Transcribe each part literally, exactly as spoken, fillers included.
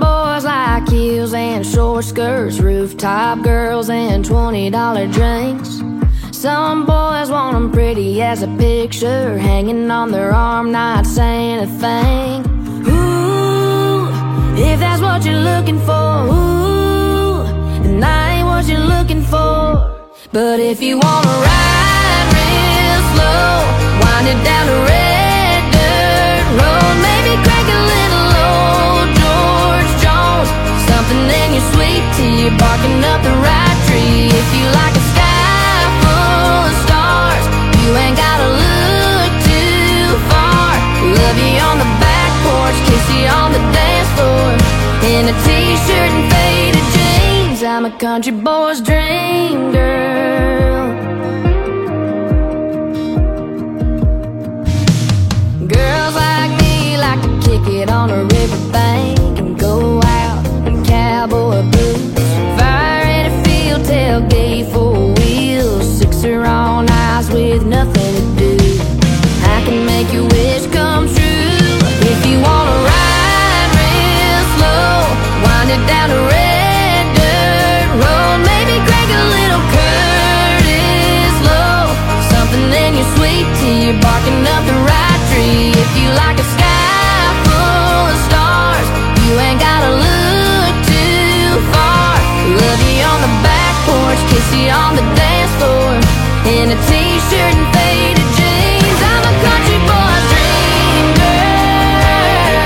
boys like heels and short skirts, rooftop girls and twenty dollar drinks. Some boys want them pretty as a picture, hanging on their arm, not saying a thing. Ooh, if that's what you're looking for, ooh, then I ain't what you're looking for. But if you wanna ride real slow, wind it down the red dirt road, maybe crack a little old George Jones, something in your sweet tea, you're barking up the right tree. If you like a sky full of stars, you ain't gotta look too far. Love you on the back porch, kiss you on the dance floor, in a t-shirt and faded jeans. I'm a country boy's dream girl. Girls like me like to kick it on a riverbank and go out in cowboy boots, fire in a field tailgate, four wheels, sixer on ice with nothing to do. I can make your wish come true. If you wanna ride real slow, wind it down the red dirt road, maybe crack a little Curtis Low, something in your sweet tea, you're barking up the right tree. If you like a sky full of stars, you ain't gotta look too far. Love you on the back porch, kiss you on the dance floor, in a t-shirt and faded jeans. I'm a country boy's dream girl.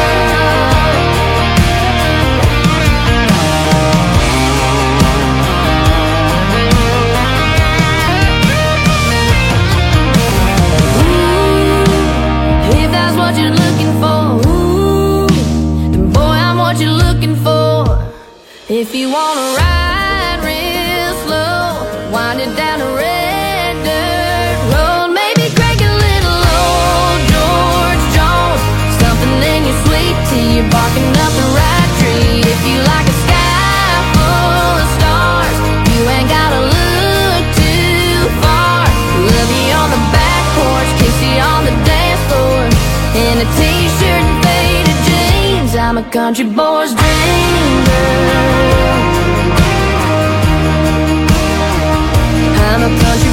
Ooh, if that's what you're looking for, ooh, then boy, I'm what you're looking for. If you wanna ride real slow, wind it down the red dirt road, maybe crack a little old George Jones, something in your sweet tea, you're barking up the right tree. If you like a sky full of stars, you ain't gotta look too far. Love you on the back porch, kiss you on the dance floor, in a t-shirt and faded jeans. I'm a country boy's dream girl. I'm a country